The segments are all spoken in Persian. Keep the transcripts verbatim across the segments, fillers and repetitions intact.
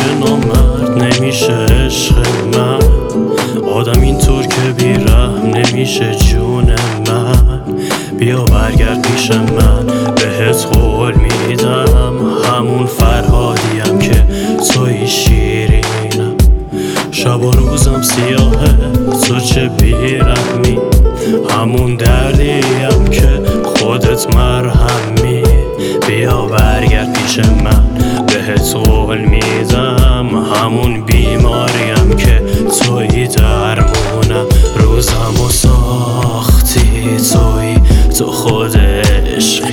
نامرد نمیشه عشق من، آدم اینطور که بیرحم نمیشه جون من. بیا برگرد پیش من، بهت قول میدم همون فرهادیم که توی شیرینم. شب و روزم سیاهه تو چه بیرحمی، همون دردیم که خودت مرهمی. بیا برگرد پیش من، بهت قول میدم همون بیماریم که توی درمونم. روزمو ساختی توی تو خود عشقی،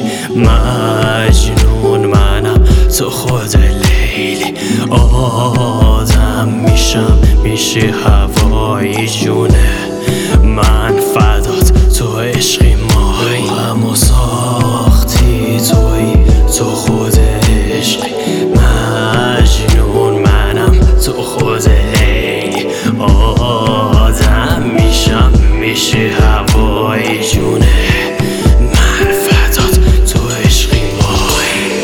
مجنون منم تو خود لیلی. آدم میشم میشی هوایی جونه من، فدات تو عشقی مایی. روزمو ساختی توی تو خود عشقی، مجنون منم تو خود لیلی. آدم میشم میشی هوایی جونه من، فدات تو عشقی مایی.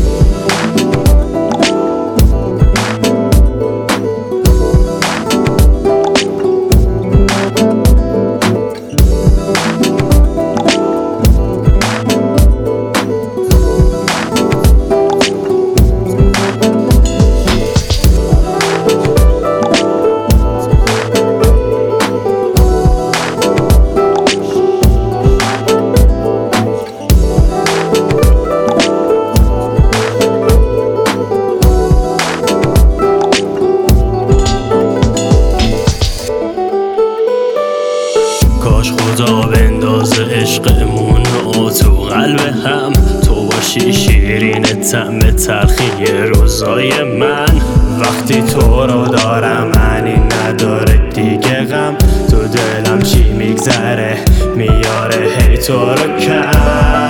کاش خدا بندازه عشقمون رو تو قلب هم، تو باشی شیرین طعم تلخی روزای من. وقتی تو رو دارم معنی نداره دیگه غم، تو دلم چی میگذره میاره هی تو رو کم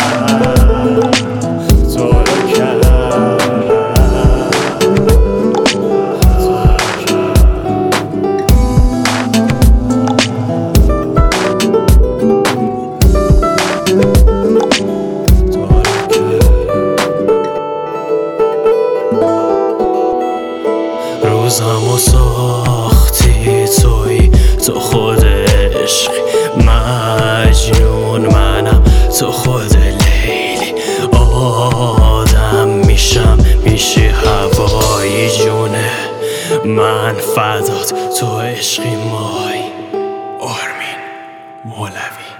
تو رو کم. روزمو ساختی توی تو خود عشقی، مجنون منم تو خود لیلی. آدم میشم میشی هوایی جونه من، فدات تو عشقی مای. آرمین مولوی.